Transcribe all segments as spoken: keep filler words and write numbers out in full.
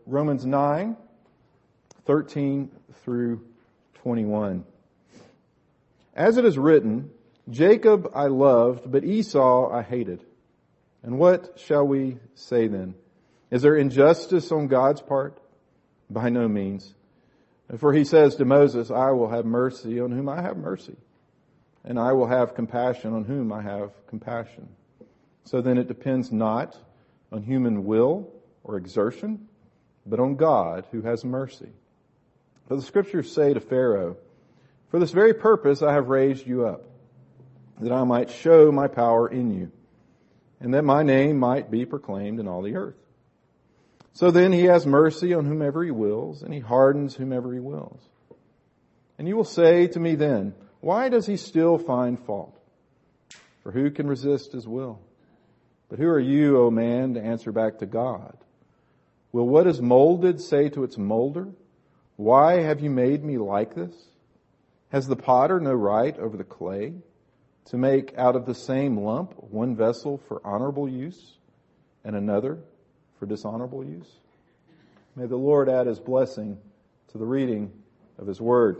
Romans nine, thirteen through twenty-one. As it is written, Jacob I loved, but Esau I hated. And what shall we say then? Is there injustice on God's part? By no means. For he says to Moses, I will have mercy on whom I have mercy, and I will have compassion on whom I have compassion. So then it depends not on human will or exertion, but on God who has mercy. For the scriptures say to Pharaoh, for this very purpose I have raised you up, that I might show my power in you, and that my name might be proclaimed in all the earth. So then he has mercy on whomever he wills, and he hardens whomever he wills. And you will say to me then, why does he still find fault? For who can resist his will? But who are you, O man, to answer back to God? Will what is molded say to its molder, why have you made me like this? Has the potter no right over the clay to make out of the same lump one vessel for honorable use and another for dishonorable use? May the Lord add his blessing to the reading of his word.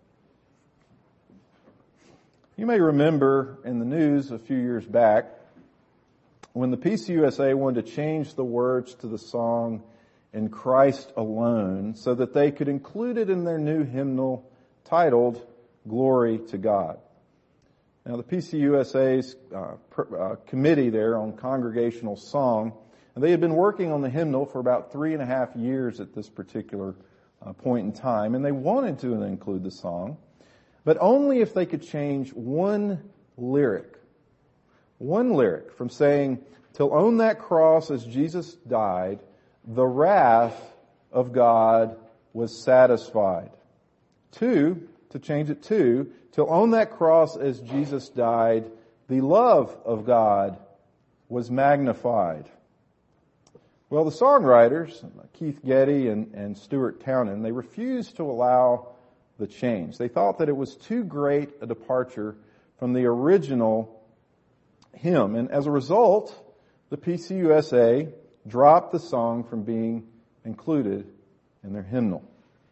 You may remember in the news a few years back when the P C U S A wanted to change the words to the song In Christ Alone so that they could include it in their new hymnal titled Glory to God. Now the P C U S A's uh, per, uh, committee there on congregational song, and they had been working on the hymnal for about three and a half years at this particular uh, point in time, and they wanted to include the song, but only if they could change one lyric. One lyric from saying, till on that cross as Jesus died, the wrath of God was satisfied. Two, to change it to, till on that cross as Jesus died, the love of God was magnified. Well, the songwriters, Keith Getty and, and Stuart Townend, they refused to allow the change. They thought that it was too great a departure from the original hymn. And as a result, the P C U S A dropped the song from being included in their hymnal.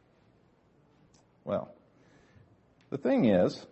Well, the thing is,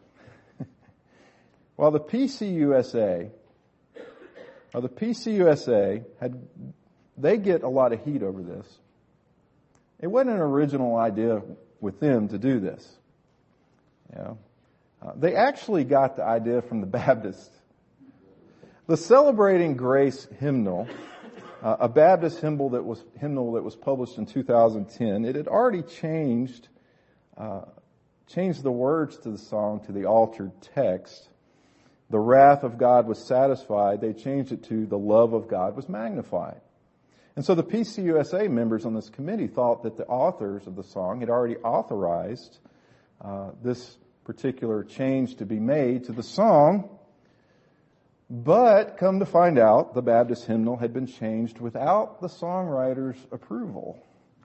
while the P C U S A, while the P C U S A had, they get a lot of heat over this. It wasn't an original idea with them to do this. You know, uh, they actually got the idea from the Baptists. The Celebrating Grace hymnal, uh, a Baptist hymnal that was hymnal that was published in two thousand ten, it had already changed. Uh, changed the words to the song to the altered text. The wrath of God was satisfied. They changed it to the love of God was magnified. And so the P C U S A members on this committee thought that the authors of the song had already authorized uh, this particular change to be made to the song. But come to find out, the Baptist hymnal had been changed without the songwriter's approval.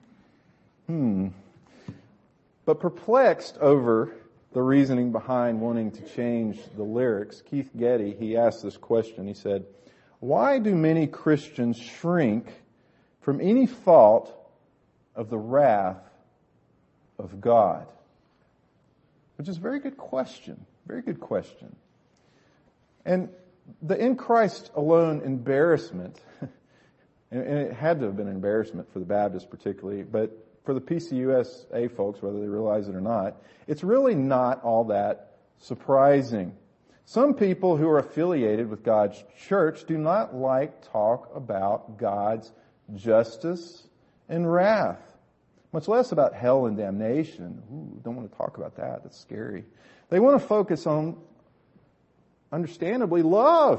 Hmm. But perplexed over the reasoning behind wanting to change the lyrics, Keith Getty, he asked this question. He said, why do many Christians shrink from any thought of the wrath of God? Which is a very good question. Very good question. And the in Christ alone embarrassment, and it had to have been an embarrassment for the Baptists particularly, but for the P C U S A folks, whether they realize it or not, it's really not all that surprising. Some people who are affiliated with God's church do not like talk about God's justice and wrath, much less about hell and damnation. Ooh, don't want to talk about that. That's scary. They want to focus on, understandably, love,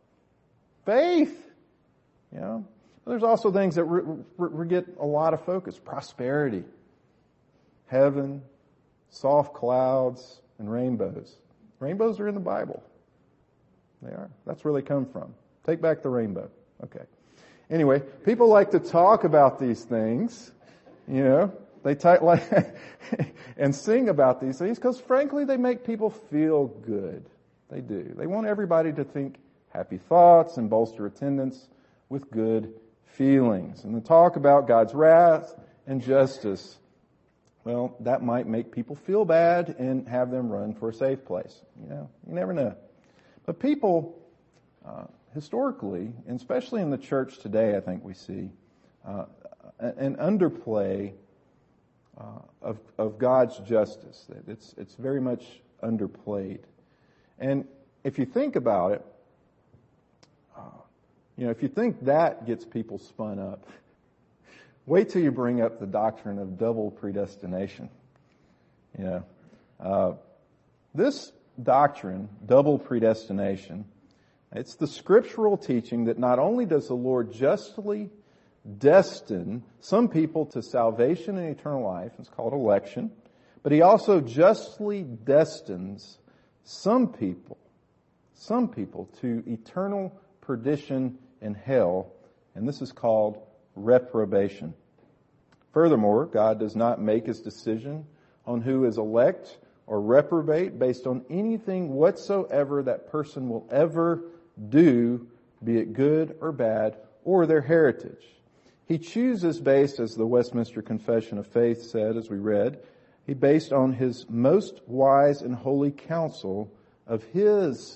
faith, you know. There's also things that re- re- get a lot of focus. Prosperity, heaven, soft clouds, and rainbows. Rainbows are in the Bible. They are. That's where they come from. Take back the rainbow. Okay. Anyway, people like to talk about these things, you know, they t- like and sing about these things because, frankly, they make people feel good. They do. They want everybody to think happy thoughts and bolster attendance with good feelings. And the talk about God's wrath and justice, well, that might make people feel bad and have them run for a safe place. You know, you never know. But people, uh, historically, and especially in the church today, I think we see uh, an underplay uh, of, of God's justice. It's, it's very much underplayed. And if you think about it, uh, you know, if you think that gets people spun up, wait till you bring up the doctrine of double predestination. You know, uh, this doctrine, double predestination, it's the scriptural teaching that not only does the Lord justly destine some people to salvation and eternal life, it's called election, but He also justly destines some people, some people to eternal perdition in hell, and this is called reprobation. Furthermore, God does not make His decision on who is elect or reprobate based on anything whatsoever that person will ever do, be it good or bad, or their heritage. He chooses based, as the Westminster Confession of Faith said, as we read, He based on His most wise and holy counsel of His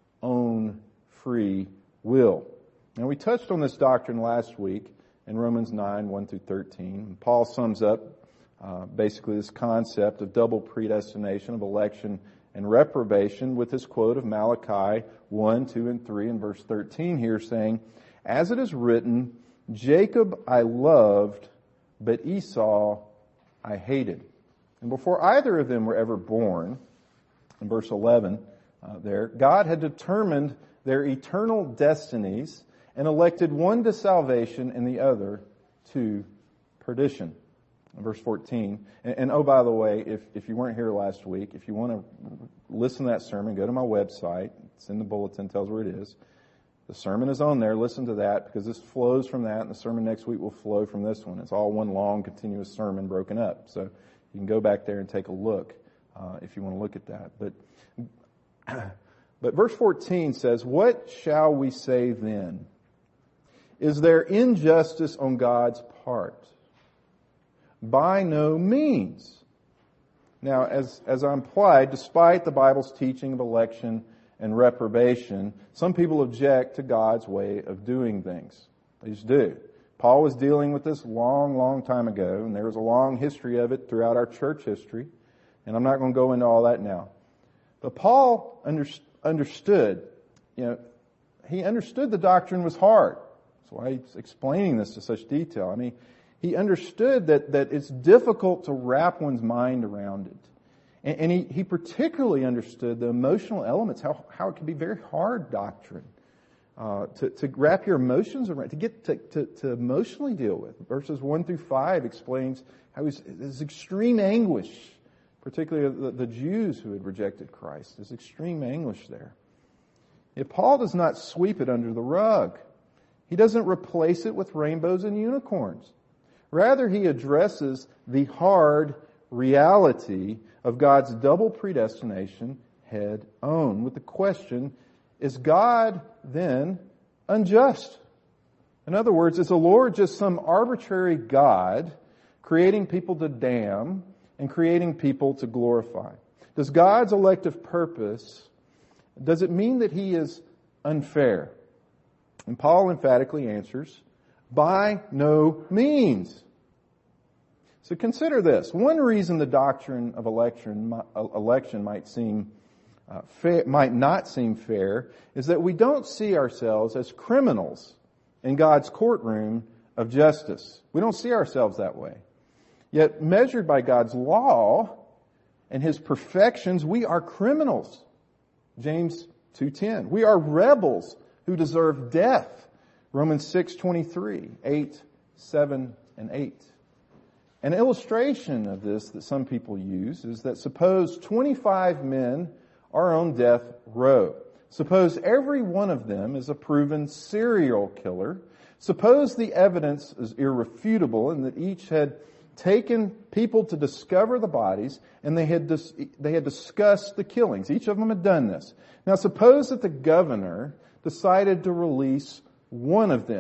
own free will. Now, we touched on this doctrine last week in Romans nine, one through thirteen. Paul sums up uh, basically this concept of double predestination, of election and reprobation, with this quote of Malachi one, two, and three in verse thirteen here, saying, "As it is written, Jacob I loved, but Esau I hated." And before either of them were ever born, in verse eleven uh, there, God had determined their eternal destinies and elected one to salvation and the other to perdition. In verse fourteen. And, and oh, by the way, if, if you weren't here last week, if you want to listen to that sermon, go to my website. It's in the bulletin, tells where it is. The sermon is on there. Listen to that, because this flows from that, and the sermon next week will flow from this one. It's all one long, continuous sermon broken up. So you can go back there and take a look uh, if you want to look at that. But, but verse fourteen says, "What shall we say then? Is there injustice on God's part? By no means." Now, as, as I implied, despite the Bible's teaching of election and reprobation, some people object to God's way of doing things. They just do. Paul was dealing with this long, long time ago, and there was a long history of it throughout our church history, and I'm not going to go into all that now. But Paul under, understood, you know, he understood the doctrine was hard. That's why he's explaining this to such detail. I mean, he understood that, that it's difficult to wrap one's mind around it. And, and he, he particularly understood the emotional elements, how, how it can be very hard doctrine. Uh, to, to wrap your emotions around, to get to, to, to emotionally deal with. Verses one through five explains how his, his extreme anguish, particularly the, the Jews who had rejected Christ, his extreme anguish there. Yet Paul does not sweep it under the rug. He doesn't replace it with rainbows and unicorns. Rather, he addresses the hard reality of God's double predestination head on with the question, is God then unjust? In other words, is the Lord just some arbitrary God creating people to damn and creating people to glorify? Does God's elective purpose, does it mean that He is unfair? And Paul emphatically answers, by no means. So consider this. One reason the doctrine of election, election might seem Uh, fair, might not seem fair is that we don't see ourselves as criminals in God's courtroom of justice. We don't see ourselves that way. Yet measured by God's law and His perfections, we are criminals. James two ten. We are rebels who deserve death. Romans six twenty-three, eight, seven, and eight. An illustration of this that some people use is that suppose twenty-five men are on death row. Suppose every one of them is a proven serial killer. Suppose the evidence is irrefutable and that each had taken people to discover the bodies and they had dis- they had discussed the killings. Each of them had done this. Now suppose that the governor decided to release one of them.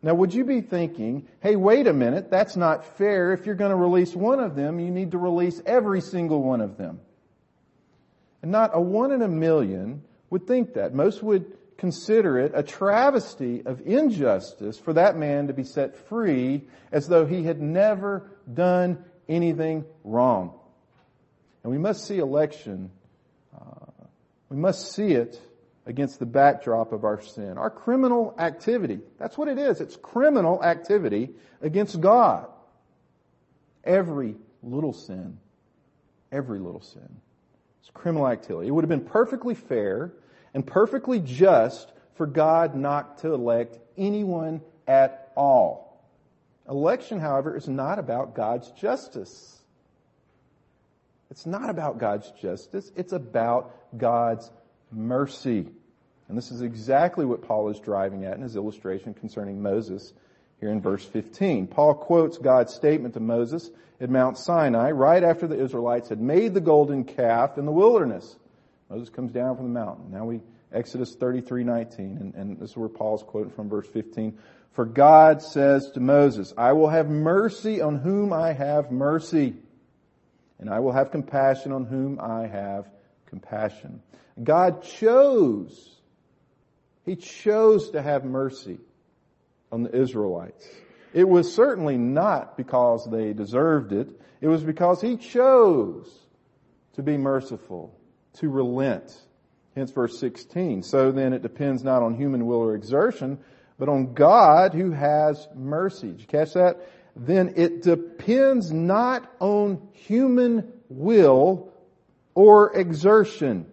Now, would you be thinking, hey, wait a minute, that's not fair. If you're going to release one of them, you need to release every single one of them. And not a one in a million would think that. Most would consider it a travesty of injustice for that man to be set free as though he had never done anything wrong. And we must see election, uh, we must see it against the backdrop of our sin. Our criminal activity, that's what it is. It's criminal activity against God. Every little sin, every little sin, it's criminal activity. It would have been perfectly fair and perfectly just for God not to elect anyone at all. Election, however, is not about God's justice. It's not about God's justice. It's about God's mercy. And this is exactly what Paul is driving at in his illustration concerning Moses here in verse fifteen. Paul quotes God's statement to Moses at Mount Sinai right after the Israelites had made the golden calf in the wilderness. Moses comes down from the mountain. Now we, Exodus thirty-three nineteen, and, and this is where Paul's quoting from verse fifteen. For God says to Moses, I will have mercy on whom I have mercy, and I will have compassion on whom I have compassion. God chose, He chose to have mercy on the Israelites. It was certainly not because they deserved it. It was because He chose to be merciful, to relent. Hence verse sixteen. So then it depends not on human will or exertion, but on God who has mercy. Did you catch that? Then it depends not on human will or exertion,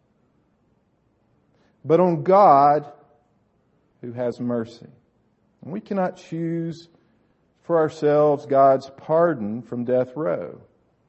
but on God who has mercy. And we cannot choose for ourselves God's pardon from death row.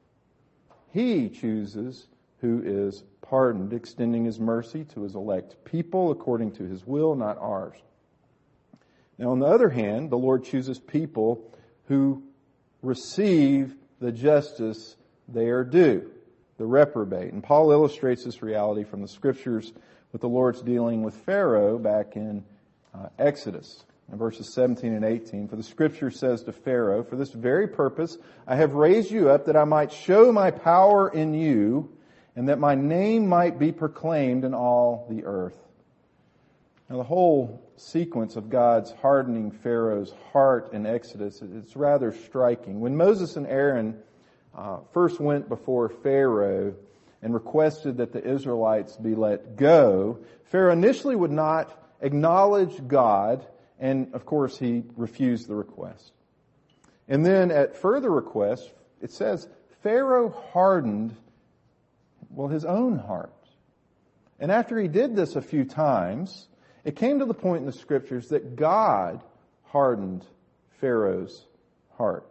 He chooses who is pardoned, extending His mercy to His elect people according to His will, not ours. Now, on the other hand, the Lord chooses people who receive the justice they are due, the reprobate. And Paul illustrates this reality from the Scriptures with the Lord's dealing with Pharaoh back in uh, Exodus. In verses seventeen and eighteen, for the Scripture says to Pharaoh, for this very purpose I have raised you up that I might show my power in you and that my name might be proclaimed in all the earth. Now the whole sequence of God's hardening Pharaoh's heart in Exodus, it's rather striking. When Moses and Aaron uh, first went before Pharaoh and requested that the Israelites be let go, Pharaoh initially would not acknowledge God, and of course he refused the request. And then at further request, it says, Pharaoh hardened, well, his own heart. And after he did this a few times, it came to the point in the Scriptures that God hardened Pharaoh's heart.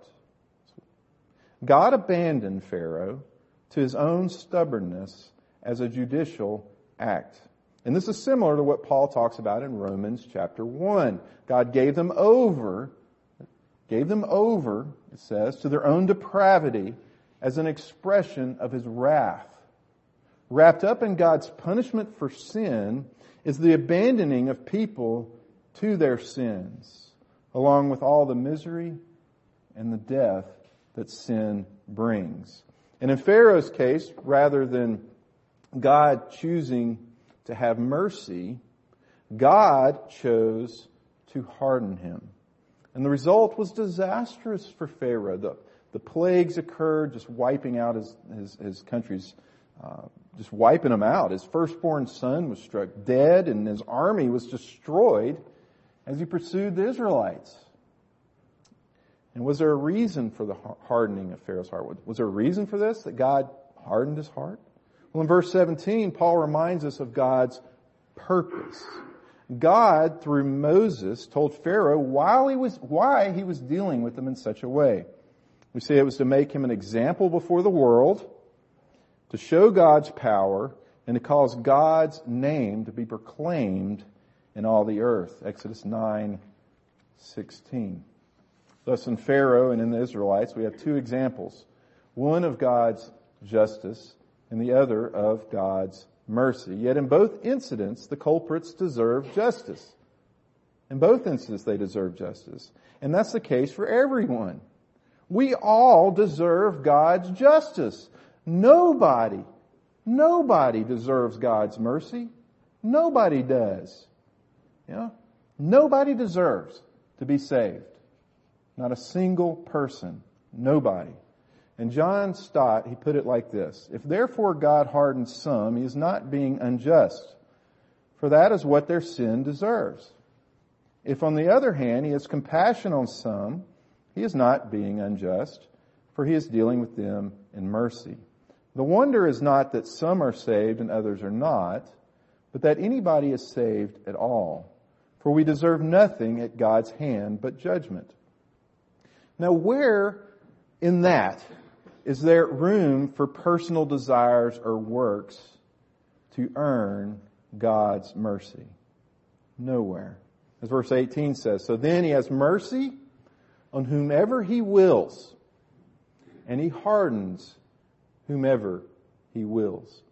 God abandoned Pharaoh to his own stubbornness as a judicial act. And this is similar to what Paul talks about in Romans chapter one. God gave them over, gave them over, it says, to their own depravity as an expression of His wrath. Wrapped up in God's punishment for sin is the abandoning of people to their sins, along with all the misery and the death that sin brings. And in Pharaoh's case, rather than God choosing to have mercy, God chose to harden him. And the result was disastrous for Pharaoh. The, the plagues occurred, just wiping out his, his, his country's, uh, just wiping them out. His firstborn son was struck dead and his army was destroyed as he pursued the Israelites. And was there a reason for the hardening of Pharaoh's heart? Was there a reason for this, that God hardened his heart? Well, in verse seventeen, Paul reminds us of God's purpose. God, through Moses, told Pharaoh while he was, why he was dealing with them in such a way. We say it was to make him an example before the world, to show God's power, and to cause God's name to be proclaimed in all the earth. Exodus nine sixteen. Thus in Pharaoh and in the Israelites, we have two examples. One of God's justice and the other of God's mercy. Yet in both incidents, the culprits deserve justice. In both instances, they deserve justice. And that's the case for everyone. We all deserve God's justice. Nobody, nobody deserves God's mercy. Nobody does. You know? Nobody deserves to be saved. Not a single person. Nobody. And John Stott, he put it like this: if therefore God hardens some, he is not being unjust, for that is what their sin deserves. If on the other hand he has compassion on some, he is not being unjust, for he is dealing with them in mercy. The wonder is not that some are saved and others are not, but that anybody is saved at all. For we deserve nothing at God's hand but judgment. Now, where in that is there room for personal desires or works to earn God's mercy? Nowhere. As verse eighteen says, so then he has mercy on whomever he wills, and he hardens whomever he wills.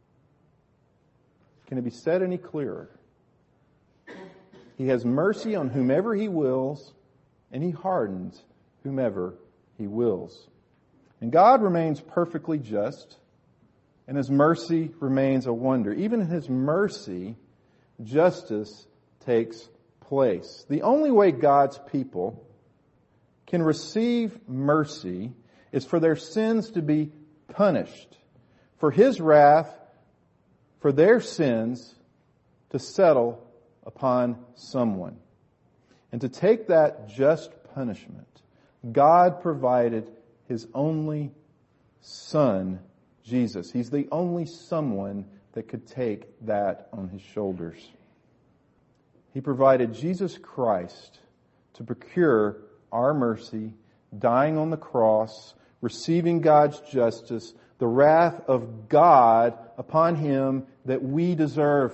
Can it be said any clearer? He has mercy on whomever he wills, and he hardens whomever he wills. And God remains perfectly just, and his mercy remains a wonder. Even in his mercy, justice takes place. The only way God's people can receive mercy is for their sins to be punished, for his wrath, for their sins to settle upon someone. And to take that just punishment, God provided his only Son, Jesus. He's the only someone that could take that on his shoulders. He provided Jesus Christ to procure our mercy, dying on the cross, receiving God's justice, the wrath of God upon him that we deserve.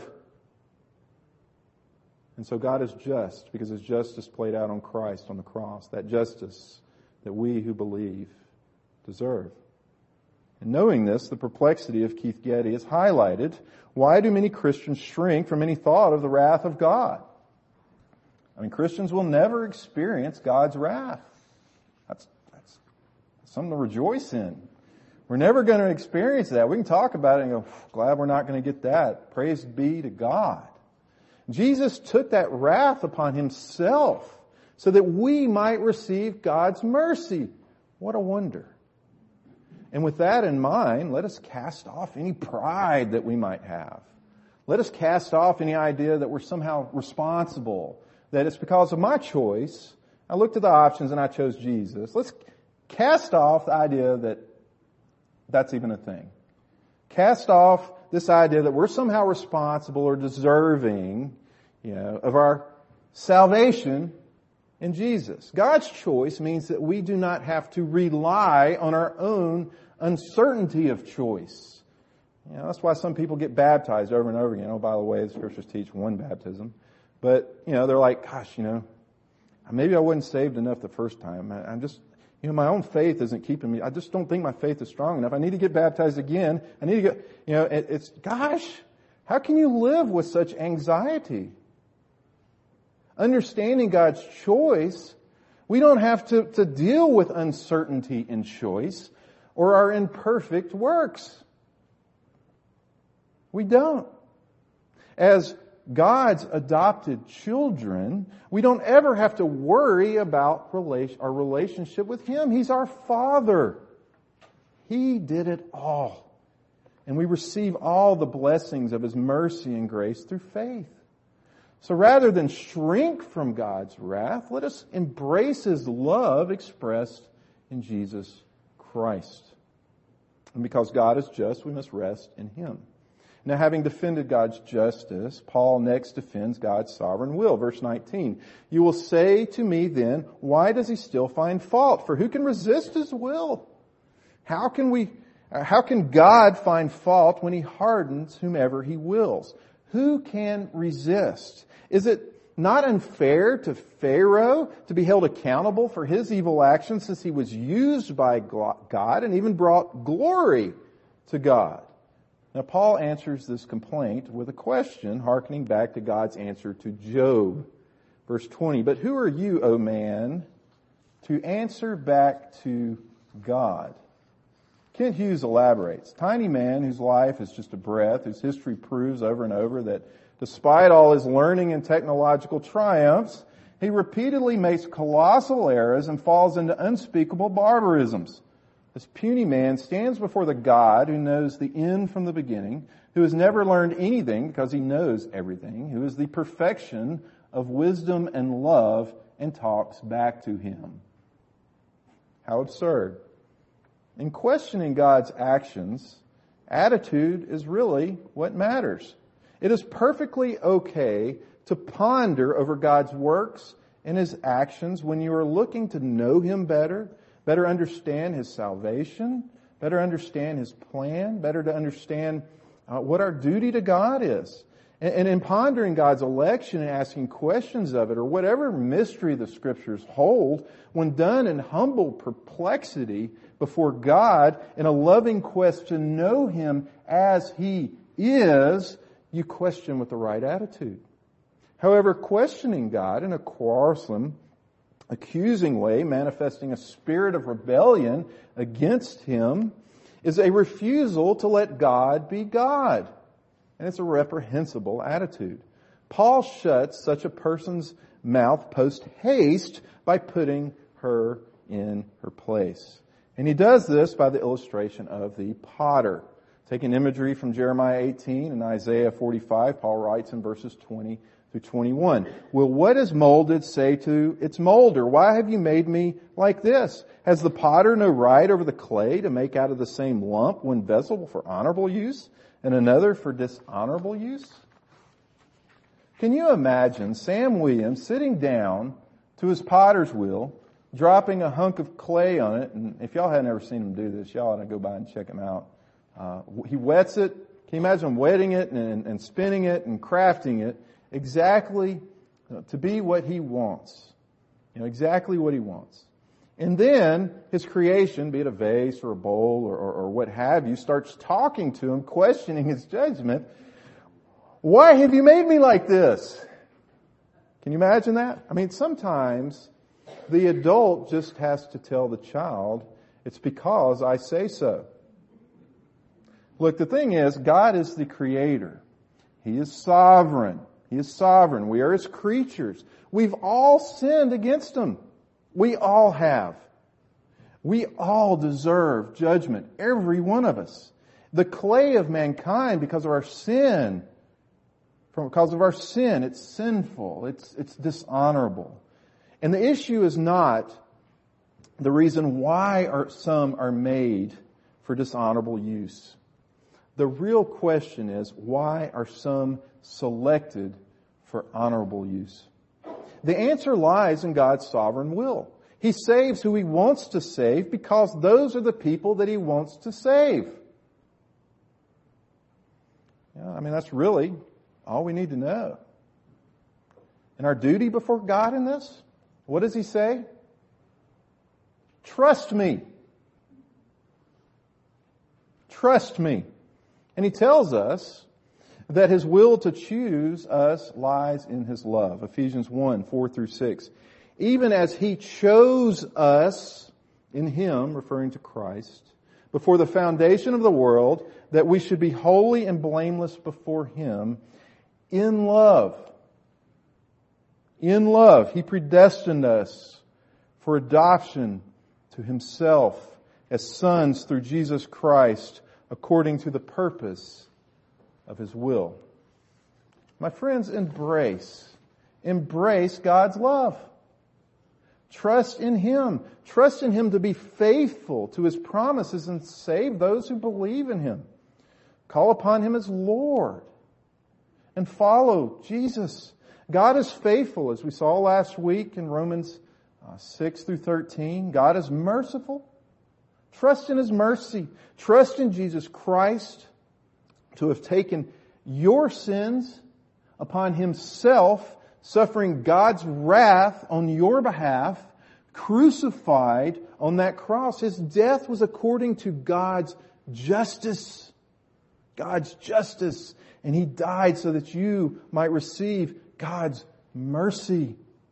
And so God is just because his justice played out on Christ on the cross, that justice that we who believe deserve. And knowing this, the perplexity of Keith Getty is highlighted. Why do many Christians shrink from any thought of the wrath of God? I mean, Christians will never experience God's wrath. That's, that's something to rejoice in. We're never going to experience that. We can talk about it and go, glad we're not going to get that. Praise be to God. Jesus took that wrath upon himself so that we might receive God's mercy. What a wonder. And with that in mind, let us cast off any pride that we might have. Let us cast off any idea that we're somehow responsible, that it's because of my choice. I looked at the options and I chose Jesus. Let's cast off the idea that that's even a thing. Cast off this idea that we're somehow responsible or deserving, you know, of our salvation in Jesus. God's choice means that we do not have to rely on our own uncertainty of choice. You know, that's why some people get baptized over and over again. Oh, by the way, the scriptures teach one baptism. But, you know, they're like, gosh, you know, maybe I wasn't saved enough the first time. I'm just, you know, my own faith isn't keeping me. I just don't think my faith is strong enough. I need to get baptized again. I need to get, you know, it, it's, gosh, how can you live with such anxiety? Understanding God's choice, we don't have to, to deal with uncertainty in choice or our imperfect works. We don't. As God's adopted children, we don't ever have to worry about relation, our relationship with him. He's our Father. He did it all. And we receive all the blessings of his mercy and grace through faith. So rather than shrink from God's wrath, let us embrace his love expressed in Jesus Christ. And because God is just, we must rest in him. Now, having defended God's justice, Paul next defends God's sovereign will. Verse nineteen, you will say to me then, why does he still find fault? For who can resist his will? How can we, how can God find fault when he hardens whomever he wills? Who can resist? Is it not unfair to Pharaoh to be held accountable for his evil actions, since he was used by God and even brought glory to God? Now, Paul answers this complaint with a question, hearkening back to God's answer to Job. Verse twenty, but who are you, O man, to answer back to God? Kent Hughes elaborates, tiny man whose life is just a breath, whose history proves over and over that despite all his learning and technological triumphs, he repeatedly makes colossal errors and falls into unspeakable barbarisms. This puny man stands before the God who knows the end from the beginning, who has never learned anything because he knows everything, who is the perfection of wisdom and love, and talks back to him. How absurd. In questioning God's actions, attitude is really what matters. It is perfectly okay to ponder over God's works and His actions when you are looking to know Him better, better understand His salvation, better understand His plan, better to understand uh, what our duty to God is. And, and in pondering God's election and asking questions of it, or whatever mystery the Scriptures hold, when done in humble perplexity before God in a loving quest to know Him as He is, you question with the right attitude. However, questioning God in a quarrelsome, accusing way, manifesting a spirit of rebellion against Him, is a refusal to let God be God. And it's a reprehensible attitude. Paul shuts such a person's mouth post haste by putting her in her place. And he does this by the illustration of the potter. Taking imagery from Jeremiah eighteen and Isaiah forty-five, Paul writes in verses twenty through twenty-one, will what is molded say to its molder, why have you made me like this? Has the potter no right over the clay to make out of the same lump one vessel for honorable use and another for dishonorable use? Can you imagine Sam Williams sitting down to his potter's wheel, dropping a hunk of clay on it, and if y'all hadn't ever seen him do this, y'all ought to go by and check him out. Uh, he wets it. Can you imagine wetting it and, and spinning it and crafting it exactly uh, to be what he wants? You know, exactly what he wants. And then his creation, be it a vase or a bowl or, or, or what have you, starts talking to him, questioning his judgment. Why have you made me like this? Can you imagine that? I mean, sometimes the adult just has to tell the child, it's because I say so. Look, the thing is, God is the creator. He is sovereign. He is sovereign. We are His creatures. We've all sinned against Him. We all have. We all deserve judgment. Every one of us. The clay of mankind, because of our sin, because of our sin, it's sinful. It's, it's dishonorable. And the issue is not the reason why are, some are made for dishonorable use. The real question is, why are some selected for honorable use? The answer lies in God's sovereign will. He saves who He wants to save because those are the people that He wants to save. Yeah, I mean, that's really all we need to know. And our duty before God in this, what does He say? Trust me. Trust me. And He tells us that His will to choose us lies in His love. Ephesians one, four through six. Even as He chose us in Him, referring to Christ, before the foundation of the world, that we should be holy and blameless before Him in love. In love, He predestined us for adoption to Himself as sons through Jesus Christ, according to the purpose of His will. My friends, embrace, embrace God's love. Trust in Him. Trust in Him to be faithful to His promises and save those who believe in Him. Call upon Him as Lord and follow Jesus. God is faithful, as we saw last week in Romans uh, six through thirteen. God is merciful. Trust in His mercy. Trust in Jesus Christ to have taken your sins upon Himself, suffering God's wrath on your behalf, crucified on that cross. His death was according to God's justice. God's justice. And He died so that you might receive God's mercy.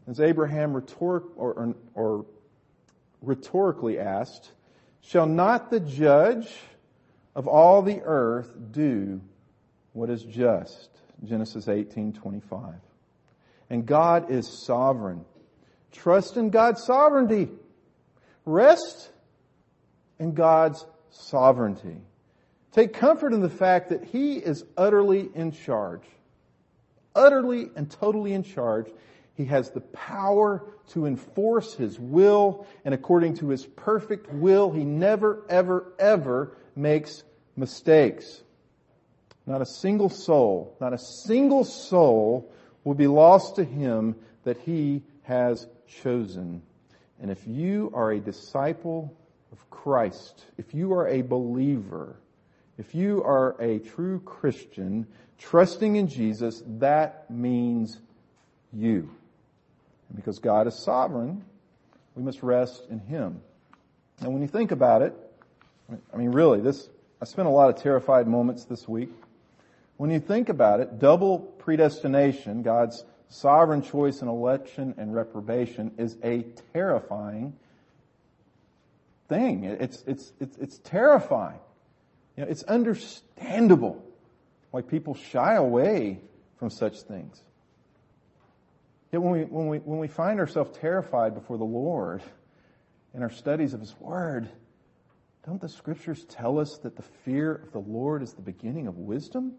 as Abraham rhetoric, or, or, or rhetorically asked, shall not the judge of all the earth do what is just? Genesis eighteen twenty-five. And God is sovereign. Trust in God's sovereignty. Rest in God's sovereignty. Take comfort in the fact that He is utterly in charge. Utterly and totally in charge. He has the power to enforce His will, and according to His perfect will, He never, ever, ever makes mistakes. Not a single soul, not a single soul will be lost to Him that He has chosen. And if you are a disciple of Christ, if you are a believer, if you are a true Christian, trusting in Jesus, that means you. And because God is sovereign, we must rest in Him. And when you think about it, I mean, really, this, I spent a lot of terrified moments this week. When you think about it, double predestination, God's sovereign choice in election and reprobation, is a terrifying thing. It's, it's, it's, it's terrifying. You know, it's understandable why people shy away from such things. Yet when we, when we, when we find ourselves terrified before the Lord in our studies of His Word, don't the Scriptures tell us that the fear of the Lord is the beginning of wisdom?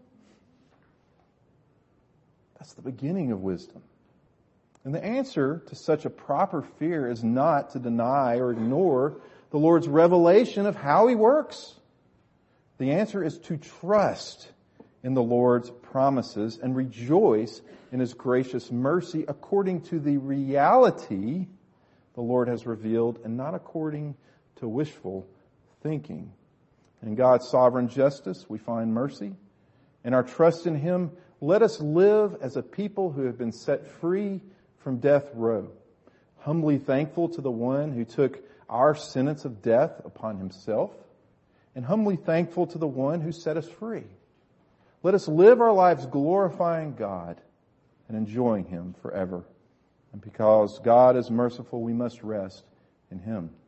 That's the beginning of wisdom. And the answer to such a proper fear is not to deny or ignore the Lord's revelation of how He works. The answer is to trust in the Lord's promises and rejoice in His gracious mercy according to the reality the Lord has revealed and not according to wishful thinking. In God's sovereign justice, we find mercy. In our trust in Him, let us live as a people who have been set free from death row, humbly thankful to the one who took our sentence of death upon Himself, and humbly thankful to the one who set us free. Let us live our lives glorifying God and enjoying Him forever. And because God is merciful, we must rest in Him.